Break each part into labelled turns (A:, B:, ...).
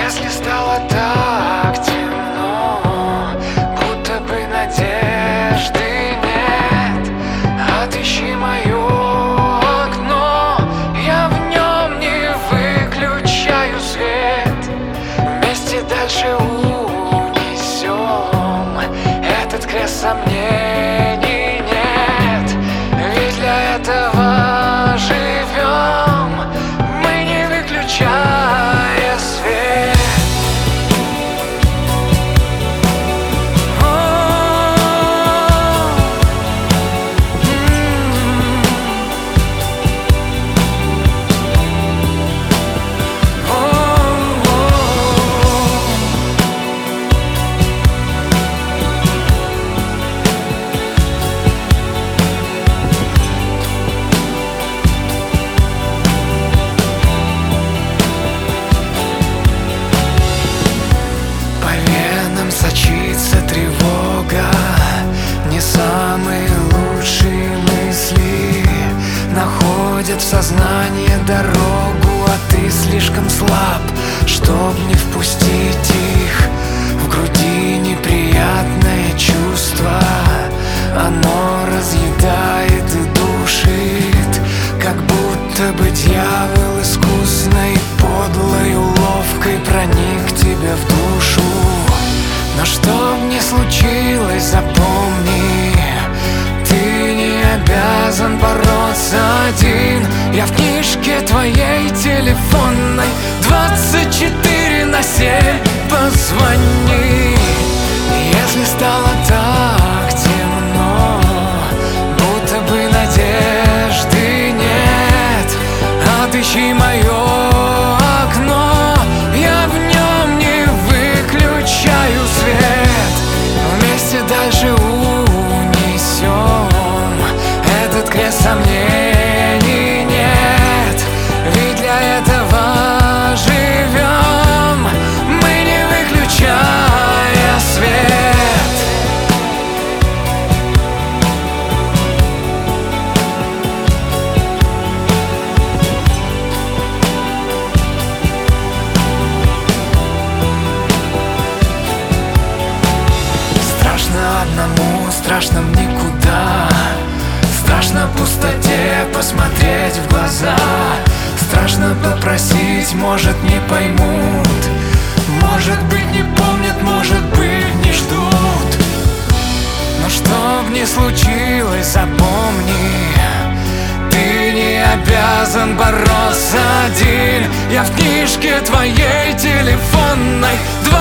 A: Если стало так темно, будто бы надежды нет, отыщи мое окно, я в нем не выключаю свет. Вместе дальше унесем этот крест сомнений нет, ведь для этого живем мы, не выключая свет. Сочится тревога, не самые лучшие мысли находят в сознание дорогу, а ты слишком слаб, чтоб не впустить их. В груди неприятное чувство, оно разъедает и душит, как будто бы дьявол искусной, подлой уловкой проник тебе в душу. Но что б ни случилось, запомни, ты не обязан бороться один. Я в книжке твоей телефонной 24/7. Позвони, если стало так темно, будто бы надежды нет, отыщи мое окно, я в нем не выключаю свет. Вместе дальше унесем этот крест сомнений нет, ведь для этого живем мы, не выключая свет. Страшно одному, страшно в никуда, страшно пустоте посмотреть в глаза, страшно попросить, может не поймут, может быть не помнят, может быть не ждут. Но что б ни случилось, запомни, ты не обязан бороться один. Я в книжке твоей телефонной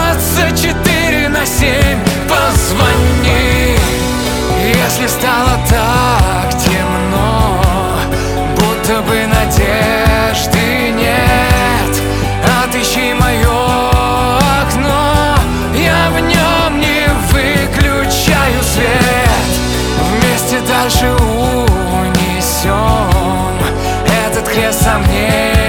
A: 24/7. Позвони, если стало так темно, будто бы надежды нет, отыщи мое окно, я в нем не выключаю свет. Вместе дальше унесем этот крест сомнений.